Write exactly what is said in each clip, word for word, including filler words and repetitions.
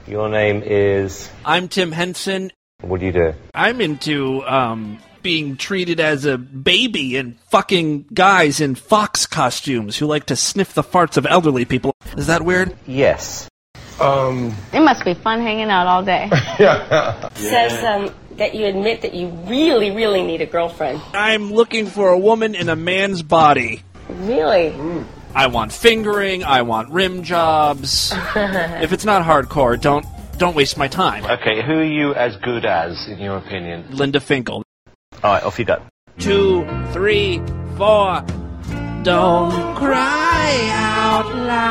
Your name is... I'm Tim Henson. What do you do? I'm into, um... being treated as a baby and fucking guys in fox costumes who like to sniff the farts of elderly people. Is that weird? Yes. Um. It must be fun hanging out all day. Yeah. Says um, that you admit that you really, really need a girlfriend. I'm looking for a woman in a man's body. Really? Mm. I want fingering. I want rim jobs. If it's not hardcore, don't don't waste my time. Okay, who are you as good as, in your opinion? Linda Finkel. All right, off you go. Two, three, four. Don't cry out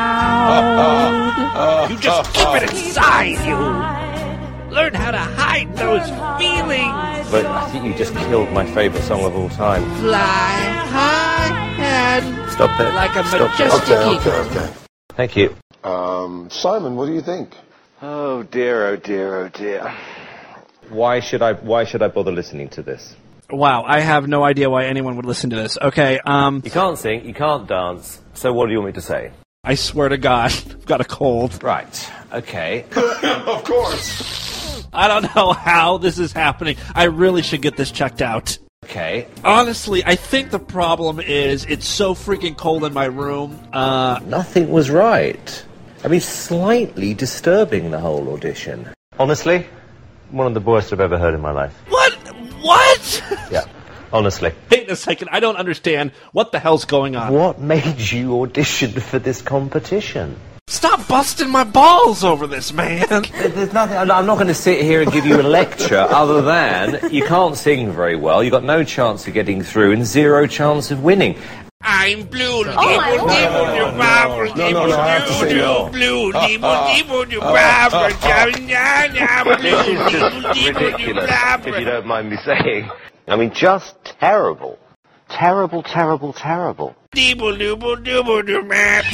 loud. You just keep it inside you. Learn how to hide those feelings. But I think you just killed my favourite song of all time. Fly high and Stop it. like a Stop it. majestic Okay, eagle. okay, okay. Thank you. Um, Simon, what do you think? Oh dear, oh dear, oh dear. Why should I? Why should I bother listening to this? Wow, I have no idea why anyone would listen to this. Okay, um... You can't sing, you can't dance, so what do you want me to say? I swear to God, I've got a cold. Right, okay. Of course. I don't know how this is happening. I really should get this checked out. Okay. Honestly, I think the problem is it's so freaking cold in my room. Uh... Nothing was right. I mean, slightly disturbing, the whole audition. Honestly, one of the worst I've ever heard in my life. What? What? Yeah, honestly. Wait a second, I don't understand. What the hell's going on? What made you audition for this competition? Stop busting my balls over this, man. There's nothing. I'm not going to sit here and give you a lecture other than you can't sing very well, you've got no chance of getting through and zero chance of winning. I'm blue, Oh, my dibble, Lord. dibble, No, dibble, no, dibble, no, no, I have to say dibble, no. blue, dibble, Uh, dibble, dibble, uh, blabber, uh, jabba, nya, nya, blue, This is dibble, just dibble, ridiculous, if you blabber. don't mind me saying. I mean, just terrible. Terrible, terrible, terrible. Dibble, dibble, dibble, dibble, man.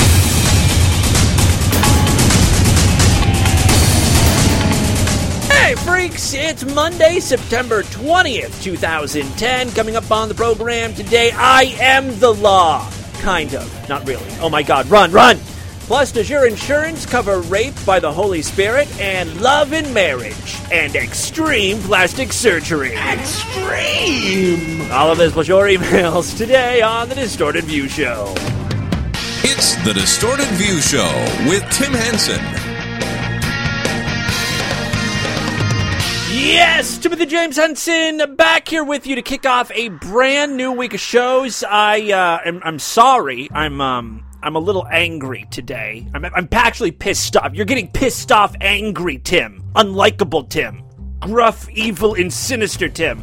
Hey, freaks! It's Monday, September twentieth, twenty ten. Coming up on the program today, I am the law. Kind of. Not really. Oh my god, run, run! Plus, does your insurance cover rape by the Holy Spirit and love and marriage and extreme plastic surgery? Extreme! All of this plus your emails today on The Distorted View Show. It's The Distorted View Show with Tim Henson. Yes, Timothy James Henson back here with you to kick off a brand new week of shows. I, uh, am, I'm sorry. I'm, um, I'm a little angry today. I'm, I'm actually pissed off. You're getting pissed off angry, Tim. Unlikable Tim. Gruff, evil, and sinister Tim.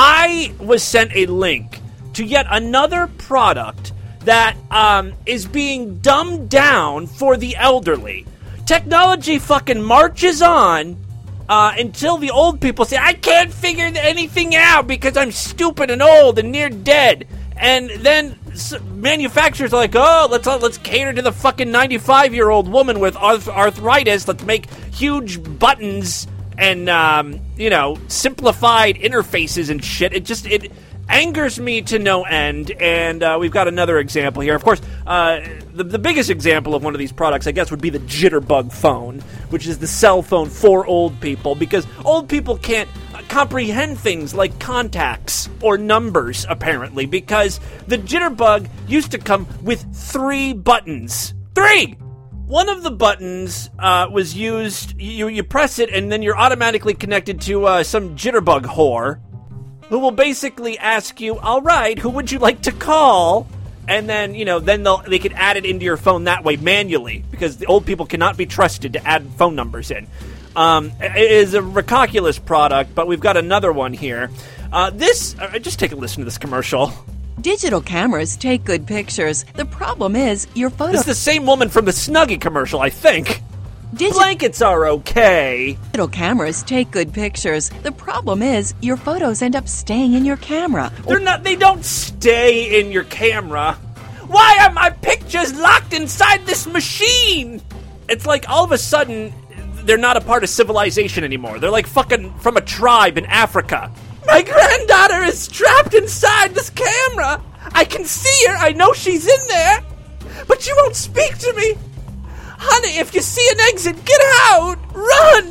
I was sent a link to yet another product that, um, is being dumbed down for the elderly. Technology fucking marches on. Uh, until the old people say, I can't figure anything out because I'm stupid and old and near dead. And then s- manufacturers are like, oh, let's uh, let's cater to the fucking ninety-five-year-old woman with arth- arthritis. Let's make huge buttons and, um, you know, simplified interfaces and shit. It just, it angers me to no end. And uh, we've got another example here. Of course, uh, the, the biggest example of one of these products, I guess, would be the Jitterbug phone, which is the cell phone for old people, because old people can't comprehend things like contacts or numbers, apparently, because the Jitterbug used to come with three buttons. Three! One of the buttons uh, was used, you, you press it, and then you're automatically connected to uh, some Jitterbug whore, who will basically ask you, all right, who would you like to call? And then, you know, then they'll, they could add it into your phone that way manually, because the old people cannot be trusted to add phone numbers in. Um, it is a ridiculous product, but we've got another one here. Uh, this, uh, just take a listen to this commercial. Digital cameras take good pictures. The problem is your photo. This is the same woman from the Snuggie commercial, I think. Digi- Blankets are okay. Digital cameras take good pictures. The problem is your photos end up staying in your camera. They're not, they don't stay in your camera. Why are my pictures locked inside this machine? It's like all of a sudden, they're not a part of civilization anymore. They're like fucking from a tribe in Africa. My granddaughter is trapped inside this camera. I can see her. I know she's in there. But she won't speak to me. Honey, if you see an exit, get out! Run!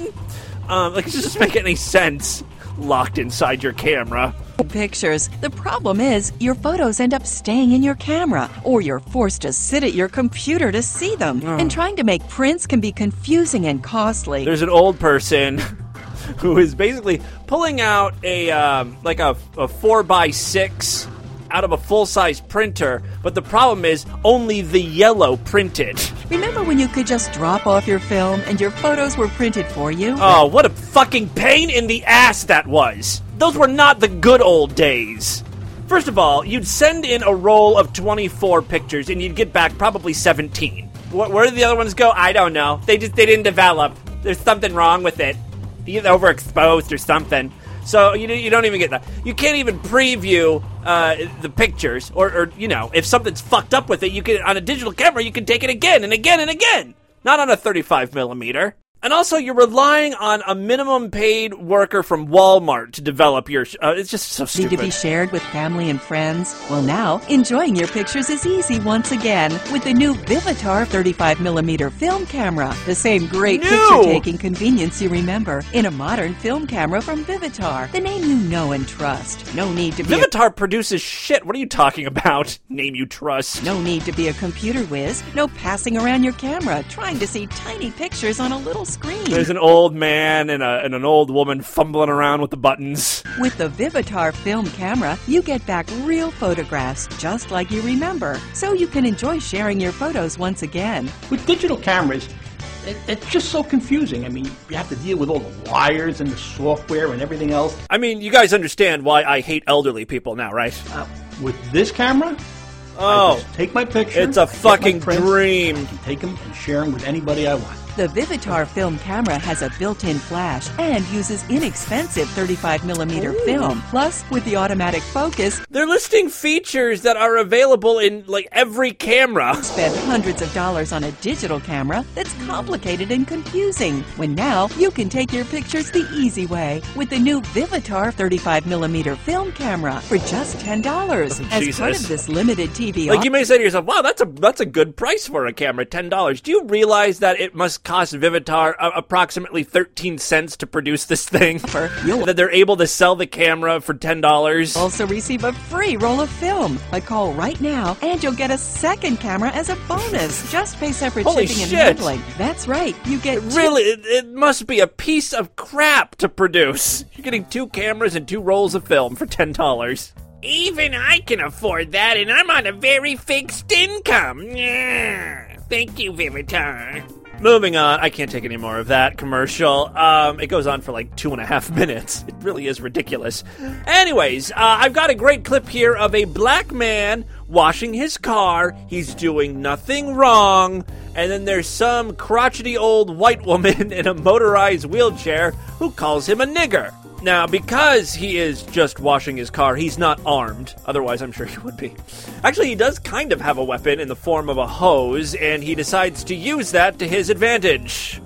Um, like, it doesn't make any sense locked inside your camera. Pictures. The problem is your photos end up staying in your camera, or you're forced to sit at your computer to see them. Oh. And trying to make prints can be confusing and costly. There's an old person who is basically pulling out a um, like a, a four by six out of a full-size printer, but the problem is only the yellow printed. Remember when you could just drop off your film and your photos were printed for you? Oh, what a fucking pain in the ass that was. Those were not the good old days. First of all, you'd send in a roll of twenty-four pictures and you'd get back probably seventeen. Wh- where did the other ones go? I don't know. They just they didn't develop. There's something wrong with it. Either overexposed or something. So you you don't even get that. You can't even preview uh, the pictures, or, or you know, if something's fucked up with it, you can on a digital camera you can take it again and again and again. Not on a thirty-five millimeter. And also, you're relying on a minimum paid worker from Walmart to develop your... Sh- uh, it's just so Need stupid. to be shared with family and friends? Well, now, enjoying your pictures is easy once again with the new Vivitar thirty-five millimeter film camera. The same great New! picture-taking convenience you remember in a modern film camera from Vivitar, the name you know and trust. No need to be Vivitar produces shit. What are you talking about? Name you trust. a, no need to be a computer whiz. No passing around your camera trying to see tiny pictures on a little screen. There's an old man and, a, and an old woman fumbling around with the buttons. With the Vivitar film camera, you get back real photographs just like you remember, so you can enjoy sharing your photos once again. With digital cameras, it, it's just so confusing. I mean, you have to deal with all the wires and the software and everything else. I mean, you guys understand why I hate elderly people now, right? Uh, with this camera, Oh, I just take my picture. it's a I get my fucking prints, dream. I can take them and share them with anybody I want. The Vivitar film camera has a built-in flash and uses inexpensive thirty-five millimeter film. Plus, with the automatic focus, They're listing features that are available in, like, every camera. spend hundreds of dollars on a digital camera that's complicated and confusing. When now, you can take your pictures the easy way with the new Vivitar thirty-five millimeter film camera for just ten dollars. As Jesus. part of this limited T V Like, you may say to yourself, wow, that's a that's a good price for a camera, ten dollars. Do you realize that it must cost Vivitar uh, approximately thirteen cents to produce this thing? offer, you'll That they're able to sell the camera for ten dollars? also receive a free roll of film. A call right now, and you'll get a second camera as a bonus. Just pay separate Holy shipping and shit. handling. That's right. You get two- Really, it, it must be a piece of crap to produce. You're getting two cameras and two rolls of film for ten dollars. Even I can afford that, and I'm on a very fixed income. Yeah. Thank you, Vivitar. Moving on, I can't take any more of that commercial. Um, it goes on for like two and a half minutes. It really is ridiculous. Anyways, uh, I've got a great clip here of a black man washing his car. He's doing nothing wrong. And then there's some crotchety old white woman in a motorized wheelchair who calls him a nigger. Now, because he is just washing his car, he's not armed. Otherwise, I'm sure he would be. Actually, he does kind of have a weapon in the form of a hose, and he decides to use that to his advantage.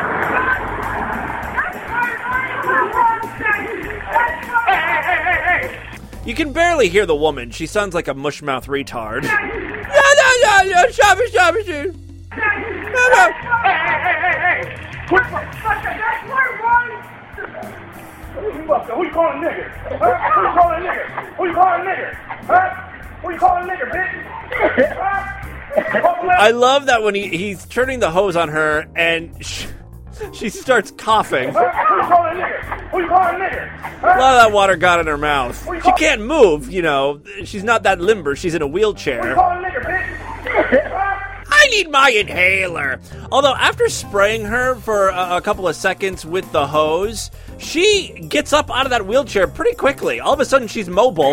You can barely hear the woman. She sounds like a mushmouth retard. Yeah, yeah, yeah, yeah, shove it, shove it, shove it. No, no. Who you calling nigger? Huh? Who you calling nigger? Who you calling nigger? Huh? Who you calling nigger, bitch? Huh? I love that when he, he's turning the hose on her and she, she starts coughing. Huh? Who you calling nigger? Who you calling nigger? A lot of that water got in her mouth. She can't move, you know. She's not that limber. She's in a Who you wheelchair. calling nigger, bitch? Huh? I need my inhaler. Although after spraying her for a, a couple of seconds with the hose, she gets up out of that wheelchair pretty quickly. All of a sudden, she's mobile.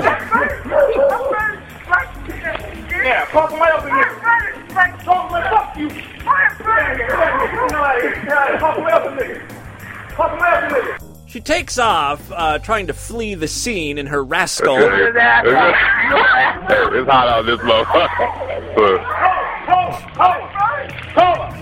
Yeah, call somebody else in here. Call somebody fuck you. Get out of here. Get out of here. Call somebody else in here. Call somebody else in here. She takes off, uh, trying to flee the scene in her rascal. It's hot out this low. Hold, hold, hold, hold.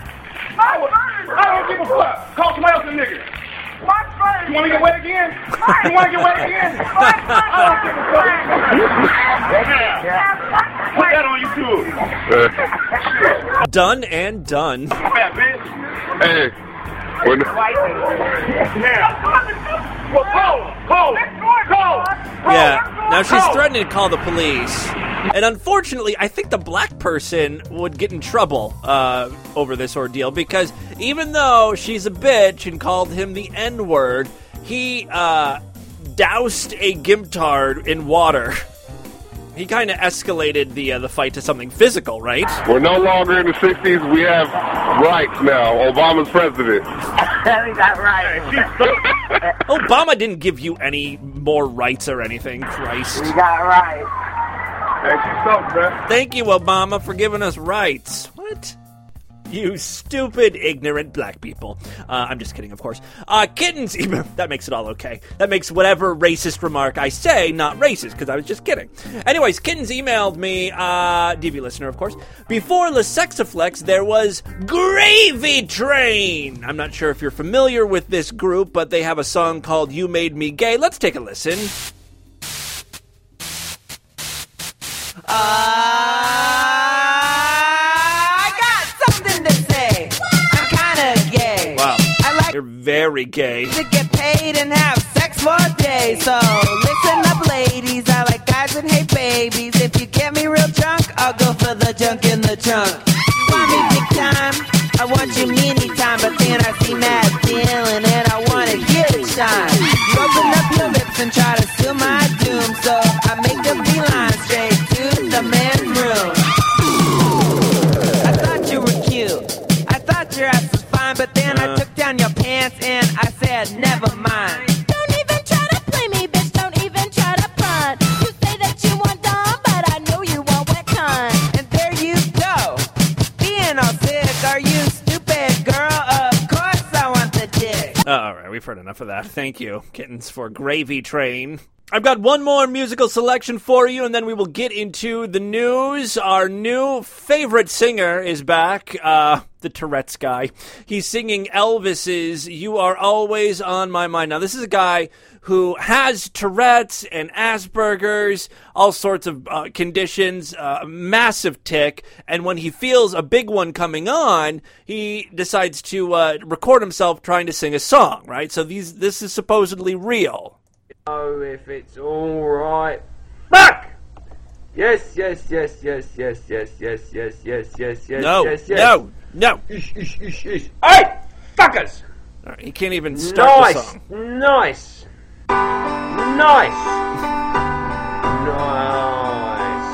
I don't give a fuck. Call somebody else a nigga. You want to get wet again? You want to get wet again? I don't give a fuck. Yeah. Put that on YouTube. Done and done. Fat bitch. Hey, We're not. Well, call him. Call him. Call him. Yeah. Now she's threatening to call the police. And unfortunately, I think the black person would get in trouble uh, over this ordeal because even though she's a bitch and called him the N-word, he uh, doused a Gimtard in water. He kind of escalated the uh, the fight to something physical, right? We're no longer in the sixties. We have rights now. Obama's president. We got right. Obama didn't give you any more rights or anything, Christ. We got right. Thank you so much, man. Thank you, Obama, for giving us rights. What? You stupid, ignorant black people. Uh, I'm just kidding, of course. Uh, kittens, that makes it all okay. That makes whatever racist remark I say not racist, because I was just kidding. Anyways, Kittens emailed me, uh, D V listener, of course. Before Lesexaflex, there was Gravy Train. I'm not sure if you're familiar with this group, but they have a song called You Made Me Gay. Let's take a listen. I got something to say. I'm kinda gay. Wow. I like You're very gay. to get paid and have sex for days. So listen up, ladies. I like guys that hate babies. If you get me real drunk, I'll go for the junk in the trunk. You want me big time? I want you many time, but then I see Matt Dillon and I want to get it shine. You open up your lips and try to seal my doom, so I make a beeline straight to the men's room. I thought you were cute. I thought your ass was fine, but then I took down your pants and I said, never mind. Don't even try to play me, bitch. Don't even try to front. You say that you want dumb, but I know you want wet cunt. And there you go. Being all sick, are you stupid, girl? Of course I want the dick. Uh, all right, we've heard enough of that. Thank you, Kittens, for Gravy Train. I've got one more musical selection for you, and then we will get into the news. Our new favorite singer is back, uh, the Tourette's guy. He's singing Elvis's You Are Always on My Mind. Now, this is a guy who has Tourette's and Asperger's, all sorts of uh, conditions, uh, massive tic, and when he feels a big one coming on, he decides to uh, record himself trying to sing a song, right? So these this is supposedly real. Oh, if it's all right. Back! Yes, yes, yes, yes, yes, yes, yes, yes, yes, yes, yes, No, yes, yes. no, no. Ish, ish, ish, ish. Hey! Fuckers! All right, he can't even start Nice! the song. Nice! Nice! Nice!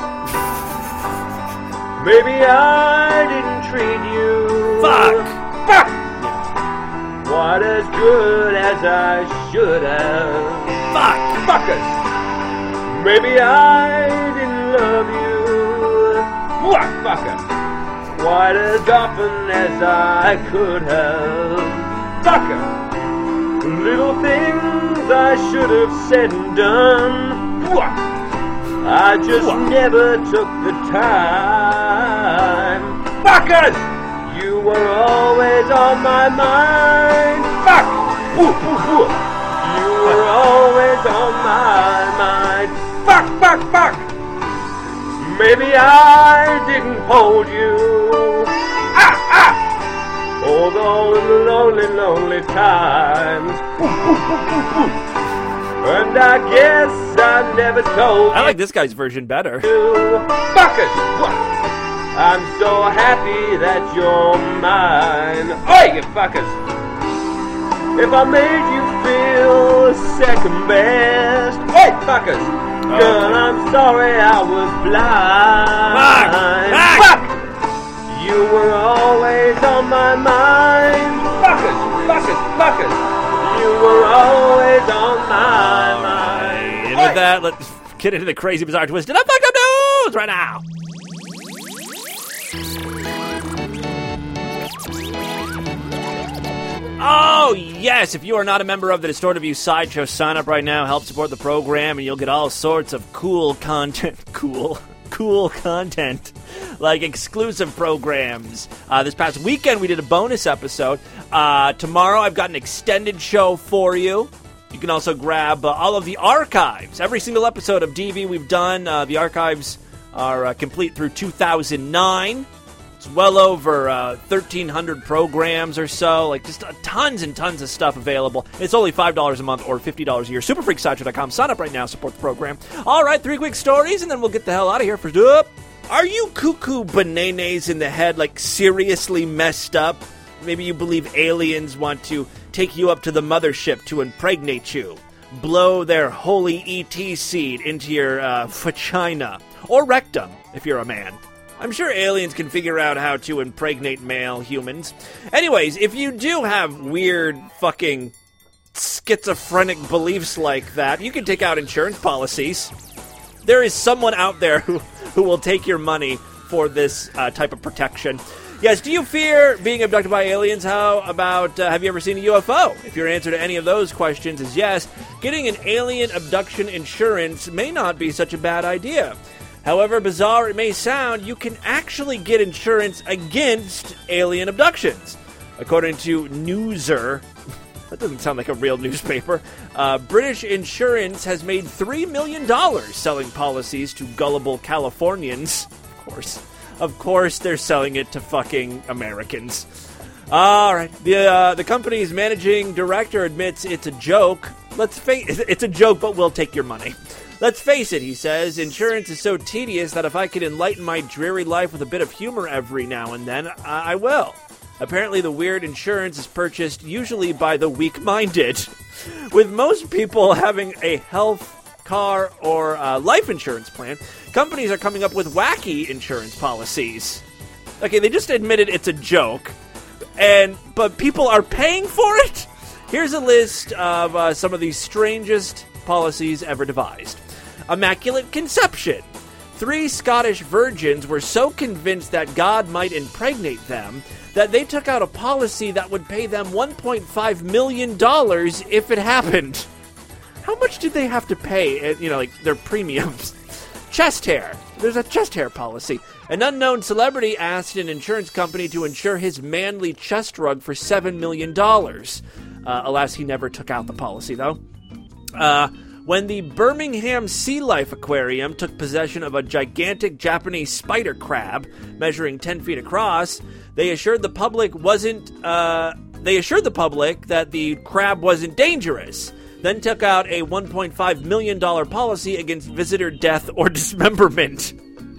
Maybe I didn't treat you Fuck! Fuck! Quite as good as I should have. Fuck! Fuckers! Maybe I didn't love you. What fucker? Quite as often as I could have. Fucker! Little things I should have said and done. What? I just what? never took the time. Fuckers! You were always on my mind. Fuck! Woo, woo, woo. You were always on my mind. Fuck, fuck, fuck. Maybe I didn't hold you. Ah, ah. All those lonely, lonely times. Woo, woo, woo, woo, woo. And I guess I never told you. I like this guy's version better. Fuckers, what? I'm so happy that you're mine. Oi, you fuckers! If I made you feel second best, oi, fuckers! Oh. Girl, I'm sorry I was blind. Fuck! Fuck! You were always on my mind. Fuckers, fuckers, fuckers! You were always on my mind. And with that, let's get into the crazy, bizarre, twisted up, fucked up news right now. Oh, yes, if you are not a member of the Distorted View Sideshow, sign up right now, help support the program, and you'll get all sorts of cool content. Cool. Cool content. Like exclusive programs. Uh, this past weekend, we did a bonus episode. Uh, tomorrow, I've got an extended show for you. You can also grab uh, all of the archives. Every single episode of D V we've done, uh, the archives are uh, complete through two thousand nine. It's well over uh, thirteen hundred programs or so, like just uh, tons and tons of stuff available. It's only five dollars a month or fifty dollars a year. super freak sideshow dot com. Sign up right now, support the program. All right, three quick stories, and then we'll get the hell out of here. First up, are you cuckoo bananas in the head, like seriously messed up? Maybe you believe aliens want to take you up to the mothership to impregnate you, blow their holy E T seed into your uh, vagina, or rectum, if you're a man. I'm sure aliens can figure out how to impregnate male humans. Anyways, if you do have weird fucking schizophrenic beliefs like that, you can take out insurance policies. There is someone out there who, who will take your money for this uh, type of protection. Yes, do you fear being abducted by aliens? How about, uh, have you ever seen a U F O? If your answer to any of those questions is yes, getting an alien abduction insurance may not be such a bad idea. However bizarre it may sound, you can actually get insurance against alien abductions. According to Newser, that doesn't sound like a real newspaper, uh, British insurance has made three million dollars selling policies to gullible Californians. Of course. Of course they're selling it to fucking Americans. All right. The, uh, the company's managing director admits it's a joke. Let's face it, it's a joke, but we'll take your money. Let's face it, he says, insurance is so tedious that if I could enlighten my dreary life with a bit of humor every now and then, I, I will. Apparently the weird insurance is purchased usually by the weak-minded, with most people having a health, car, or uh, life insurance plan. Companies are coming up with wacky insurance policies. Okay, they just admitted it's a joke, and but people are paying for it? Here's a list of uh, some of the strangest policies ever devised. Immaculate Conception. Three Scottish virgins were so convinced that God might impregnate them that they took out a policy that would pay them one point five million dollars if it happened. How much did they have to pay, you know, like their premiums? Chest hair. There's a chest hair policy. An unknown celebrity asked an insurance company to insure his manly chest rug for seven million dollars. Uh, alas, he never took out the policy, though. Uh, when the Birmingham Sea Life Aquarium took possession of a gigantic Japanese spider crab measuring ten feet across, they assured the public wasn't. Uh, they assured the public that the crab wasn't dangerous. Then took out a one point five million dollars policy against visitor death or dismemberment.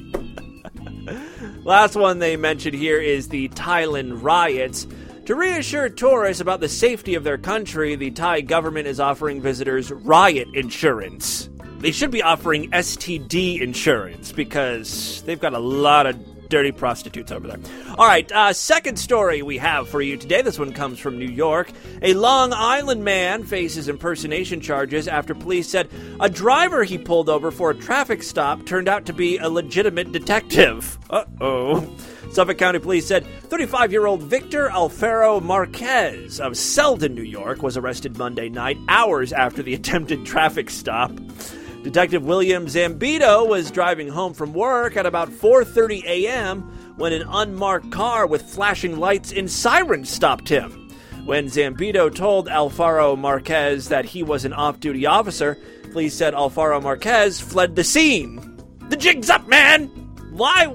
Last one they mentioned here is the Thailand riots. To reassure tourists about the safety of their country, the Thai government is offering visitors riot insurance. They should be offering S T D insurance because they've got a lot of dirty prostitutes over there. All right, uh, second story we have for you today. This one comes from New York. A Long Island man faces impersonation charges after police said a driver he pulled over for a traffic stop turned out to be a legitimate detective. Uh-oh. Suffolk County Police said thirty-five-year-old Victor Alfaro Marquez of Selden, New York, was arrested Monday night, hours after the attempted traffic stop. Detective William Zambito was driving home from work at about four thirty a.m. when an unmarked car with flashing lights and sirens stopped him. When Zambito told Alfaro Marquez that he was an off-duty officer, police said Alfaro Marquez fled the scene. The jig's up, man! Why...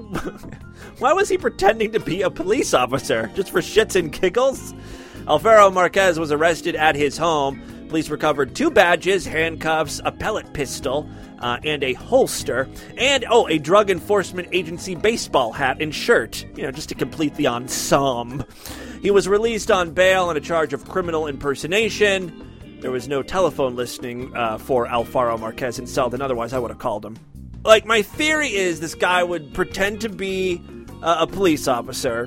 Why was he pretending to be a police officer? Just for shits and giggles? Alfaro Marquez was arrested at his home. Police recovered two badges, handcuffs, a pellet pistol, uh, and a holster, and, oh, a Drug Enforcement Agency baseball hat and shirt, you know, just to complete the ensemble. He was released on bail on a charge of criminal impersonation. There was no telephone listening uh, for Alfaro Marquez in Selden, otherwise I would have called him. Like, my theory is this guy would pretend to be uh, a police officer,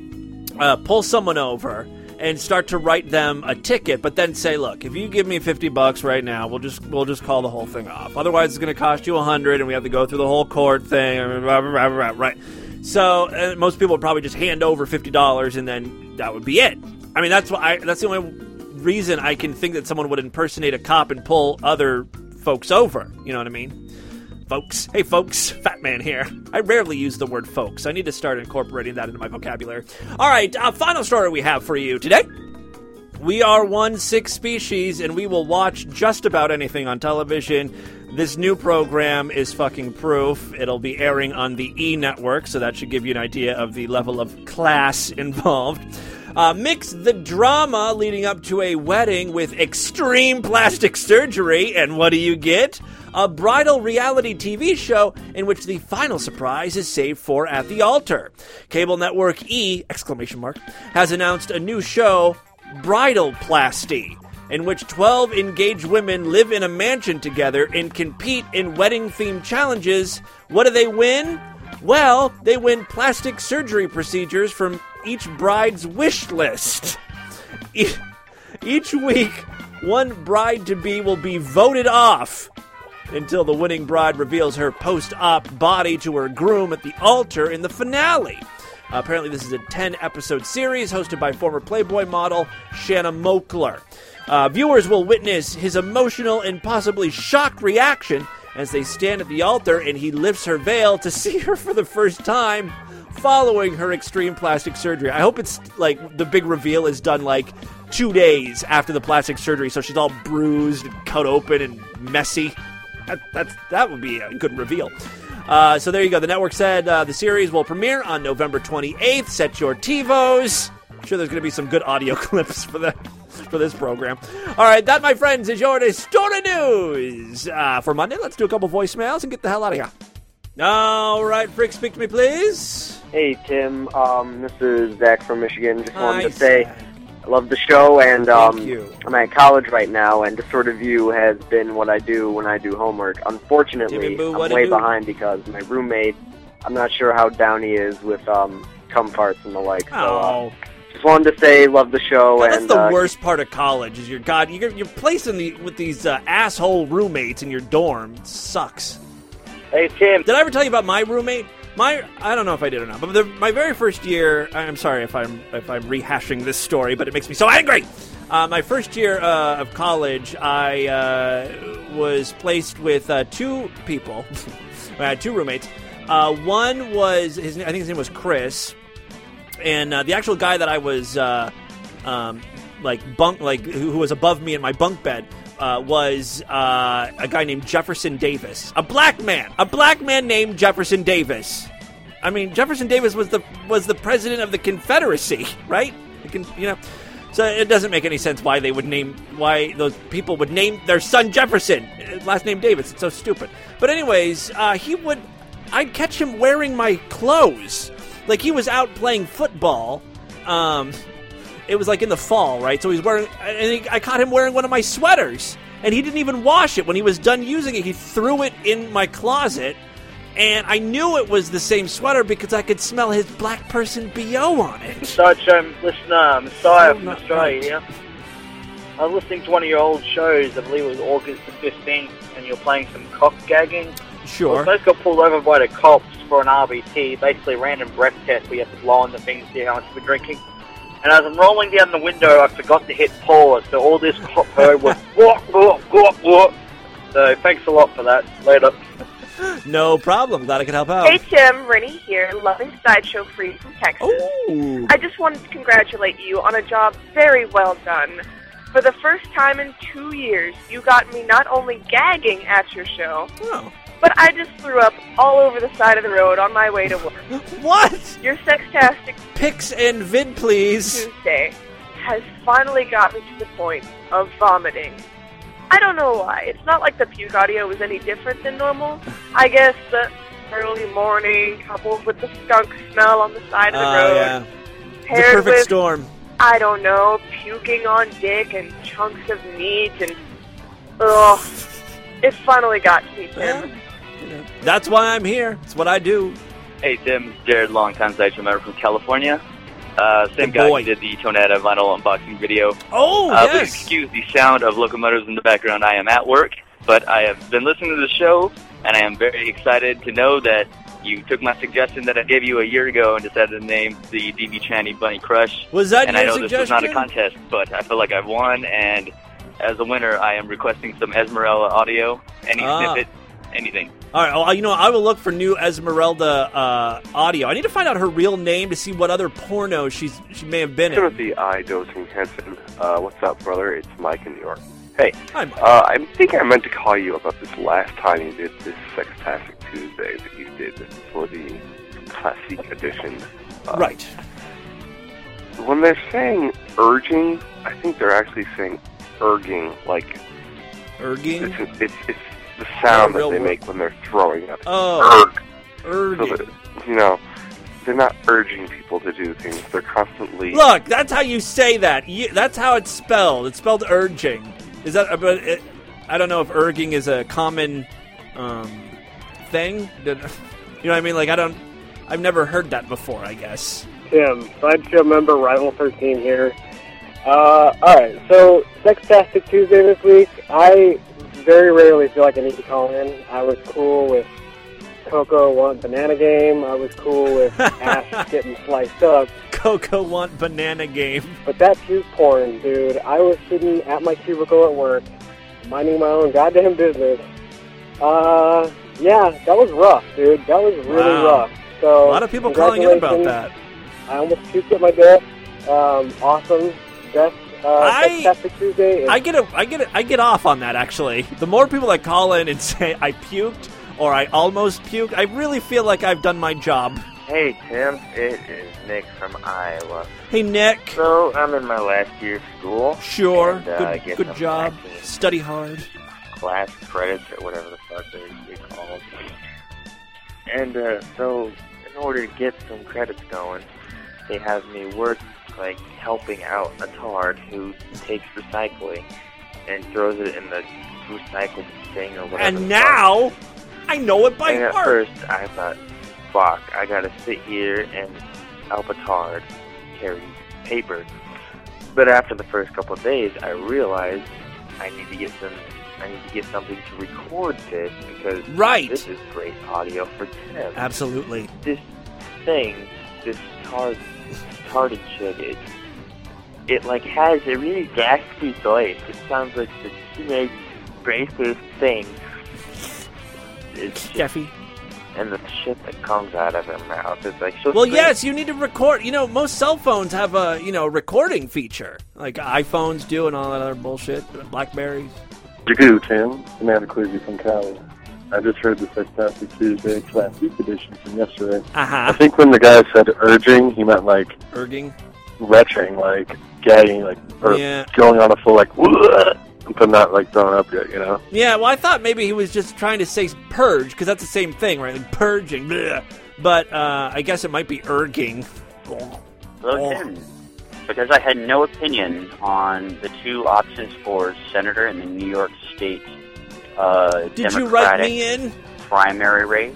uh, pull someone over, and start to write them a ticket, but then say, look, if you give me fifty bucks right now, we'll just we'll just call the whole thing off. Otherwise, it's going to cost you a hundred, and we have to go through the whole court thing, blah, blah, blah, blah, right? So uh, most people would probably just hand over fifty dollars, and then that would be it. I mean, that's what I, that's the only reason I can think that someone would impersonate a cop and pull other folks over. You know what I mean? Folks. Hey, folks. Fat man here. I rarely use the word folks. I need to start incorporating that into my vocabulary. All right, uh, final story we have for you today. We are one sick species, and we will watch just about anything on television. This new program is fucking proof. It'll be airing on the E! Network, so that should give you an idea of the level of class involved. Uh, mix the drama leading up to a wedding with extreme plastic surgery, and what do you get? A bridal reality T V show in which the final surprise is saved for at the altar. Cable network E! exclamation mark has announced a new show, Bridal Plasty, in which twelve engaged women live in a mansion together and compete in wedding-themed challenges. What do they win? Well, they win plastic surgery procedures from each bride's wish list. E- each week, one bride-to-be will be voted off until the winning bride reveals her post-op body to her groom at the altar in the finale. Uh, apparently, this is a ten-episode series hosted by former Playboy model Shanna Mokler. Uh, viewers will witness his emotional and possibly shocked reaction as they stand at the altar and he lifts her veil to see her for the first time following her extreme plastic surgery. I hope it's like the big reveal is done like two days after the plastic surgery, so she's all bruised and cut open and messy. That, that's, that would be a good reveal. Uh, so there you go. The network said uh, the series will premiere on November twenty-eighth. Set your TiVos. I'm sure there's going to be some good audio clips for the for this program. All right, that, my friends, is your Distorted News uh, for Monday. Let's do a couple voicemails and get the hell out of here. All right, Frick, speak to me, please. Hey, Tim. Um, this is Zach from Michigan. Just wanted Hi, to say Zach. I love the show, and um, Thank you. I'm at college right now, and Distorted View has been what I do when I do homework. Unfortunately, Jimmy Boo, I'm what it way do? behind because my roommate, I'm not sure how down he is with um, cum farts and the like. So, uh, Oh. just wanted to say love the show. God, that's and the uh, worst part of college is your God. You're, you're placed in the, with these uh, asshole roommates in your dorm. It sucks. Hey, Tim. Did I ever tell you about my roommate? My I don't know if I did or not, but the, my very first year. I'm sorry if I'm if I'm rehashing this story, but it makes me so angry. Uh, my first year uh, of college, I uh, was placed with uh, two people. I had two roommates. Uh, one was his. I think his name was Chris, and uh, the actual guy that I was uh, um, like bunk like who, who was above me in my bunk bed. Uh, was uh, a guy named Jefferson Davis, a black man, a black man named Jefferson Davis. I mean, Jefferson Davis was the was the president of the Confederacy, right? You can, you know, so it doesn't make any sense why they would name why those people would name their son Jefferson, last name Davis. It's so stupid. But anyways, uh, he would. I'd catch him wearing my clothes, like he was out playing football. Um, It was like in the fall, right? So he's wearing, and he, I caught him wearing one of my sweaters, and he didn't even wash it. When he was done using it, he threw it in my closet, and I knew it was the same sweater because I could smell his black person B O on it. Sideshow listener, Messiah Oh, from not Australia right. here. I was listening to one of your old shows, I believe it was August the fifteenth, and you were playing some cock gagging. Sure. I both got pulled over by the cops for an R B T, basically a random breath test where you have to blow on the thing to see how much you've been drinking. And as I'm rolling down the window, I forgot to hit pause, so all this cop heard was what, what, what, what. So thanks a lot for that. Later. No problem. Glad I could help out. Hey Tim, Rennie here, loving Sideshow Free from Texas. Ooh. I just wanted to congratulate you on a job very well done. For the first time in two years, you got me not only gagging at your show, oh. but I just threw up all over the side of the road on my way to work. What? Your sextastic Pics and vid, please. Tuesday has finally got me to the point of vomiting. I don't know why. It's not like the puke audio was any different than normal. I guess the early morning coupled with the skunk smell on the side of the Uh, road. yeah. The Paired perfect with, storm. I don't know, puking on dick and chunks of meat and... Ugh. It finally got to me, Tim. That's why I'm here. It's what I do. Hey, Tim. Jared, longtime Sideshow member from California. Uh, same Good guy boy. who did the Tonetta vinyl unboxing video. Oh, uh, yes. Please excuse the sound of locomotives in the background. I am at work, but I have been listening to the show, and I am very excited to know that you took my suggestion that I gave you a year ago and decided to name the D B Channy Bunny Crush. Was that and your I know this was not a suggestion? contest, but I feel like I've won, and as a winner, I am requesting some Esmerella audio, any Ah. snippet anything. All right, well, you know, I will look for new Esmeralda uh, audio. I need to find out her real name to see what other porno she's she may have been in. Timothy I. Dosing Henson. Uh, what's up, brother? It's Mike in New York. Hey, Hi, Mike. Uh, I think I meant to call you about this last time you did this Sextastic Tuesday that you did for the Classic Edition. Uh, right. When they're saying urging, I think they're actually saying erging, like... Erging? It's, it's, it's the sound Oh, real that they word. make when they're throwing up. Oh. Erg. Erging. So that, you know, they're not urging people to do things. They're constantly... Look, that's how you say that. You, that's how it's spelled. It's spelled urging. Is that? But it, I don't know if erging is a common um, thing. Did- You know what I mean? Like I don't. I've never heard that before. I guess. Tim, Sideshow member, Rival thirteen here. Uh, alright, so Sextastic Tuesday this week. I very rarely feel like I need to call in. I was cool with Coco Want Banana Game. I was cool with Ash getting sliced up. Coco Want Banana Game. But that puke porn, dude. I was sitting at my cubicle at work, minding my own goddamn business. Uh, yeah, that was rough, dude. That was really Wow. rough. So A lot of people calling in about that. I almost puked at my desk. Um, awesome. Best uh, I- Fantastic Tuesday. is- I get a, I get a, I get off on that actually. The more people that call in and say I puked or I almost puked, I really feel like I've done my job. Hey, Tim. It is Nick from Iowa. Hey, Nick. So, I'm in my last year of school. Sure. And, uh, I good guess good I'm job. lacking Study hard. class credits or whatever the fuck they, they call them. And, uh, so, in order to get some credits going, they have me work, like, helping out a tard who takes recycling and throws it in the recycled thing or whatever. And the now I know it by and at heart. first, I thought, fuck, I gotta sit here and help a tard carry paper. But after the first couple of days, I realized I need to get some, I need to get something to record this because Right. this is great audio for Tim. Absolutely. This thing, this tard, tarded shit, it, it like has a really gaspy voice. It sounds like the teenage racist thing. It's just, Jeffy. And the shit that comes out of her mouth is like so. Well, sweet. yes, you need to record. You know, most cell phones have a you know recording feature, like iPhones do, and all that other bullshit. Blackberries. Jagoo, Tim. Amanda Quizzy from Cali. I just heard the Sextastic Tuesday Classic Edition from yesterday. Uh-huh. I think when the guy said urging, he meant like Erging. retching, like gagging, like or Yeah. going on a full like, but not like throwing up yet, you know? Yeah, well, I thought maybe he was just trying to say purge, because that's the same thing, right? Like purging. Bleh. But uh, I guess it might be erging. Hello, Tim. Because I had no opinion on the two options for senator in the New York State uh, Did you write Democratic me in? primary race.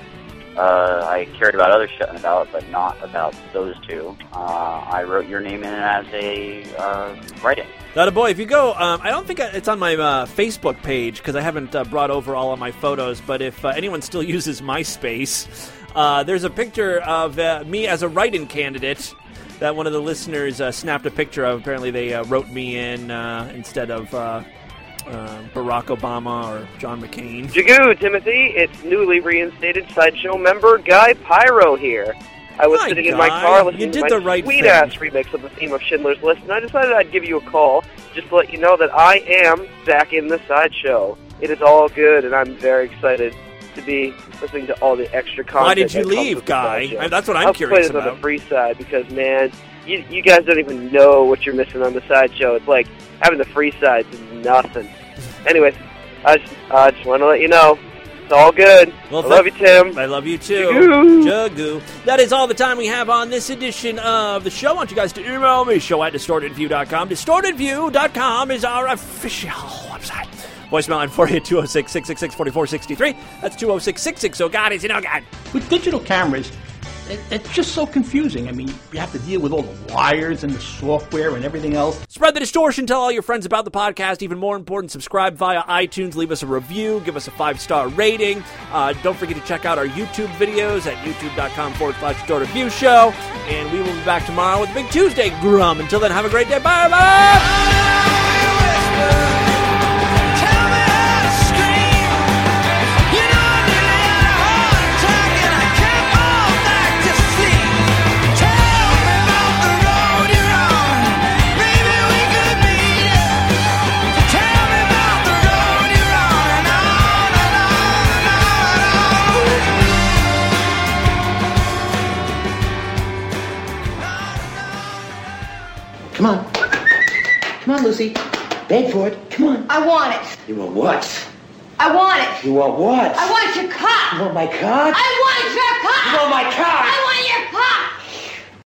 Uh, I cared about other shit on the ballot, but not about those two. Uh, I wrote your name in as a uh, write-in. That a boy. If you go, um, I don't think it's on my uh, Facebook page because I haven't uh, brought over all of my photos. But if uh, anyone still uses MySpace, uh, there's a picture of uh, me as a write-in candidate that one of the listeners uh, snapped a picture of. Apparently, they uh, wrote me in uh, instead of uh, uh, Barack Obama or John McCain. Jagoo, Timothy, it's newly reinstated Sideshow member Guy Pyro here. I was Hi, sitting in my Guy. car listening You to did my the right sweet-ass remix of the theme of Schindler's List, and I decided I'd give you a call just to let you know that I am back in the Sideshow. It is all good, and I'm very excited to be listening to all the extra content. Why did you that comes leave, with the Guy? Sideshow. I- that's what I'm I'll curious play this on about. the free side because, man, you, you guys don't even know what you're missing on the Sideshow. It's like having the free side is nothing. Anyways, I just, I just want to let you know. It's all good. Well, I love you, Tim. I love you too. Jagoo. Jagoo. That is all the time we have on this edition of the show. I want you guys to email me, show at distorted view dot com. distorted view dot com is our official website. Voicemail line for you, two oh six, six six six, four four six three. That's two oh six, six six oh God is you know God. With digital cameras, it, it's just so confusing. I mean, you have to deal with all the wires and the software and everything else. Spread the distortion. Tell all your friends about the podcast. Even more important, subscribe via iTunes. Leave us a review. Give us a five-star rating. Uh, don't forget to check out our YouTube videos at youtube.com forward slash distorted view show. And we will be back tomorrow with a Big Tuesday Grum. Until then, have a great day. Bye-bye. You know Come on, Lucy. Beg for it. Come on. I want it. You want what? I want it. You want what? I want your cock. You want my cock? I want your cock. You want my cock?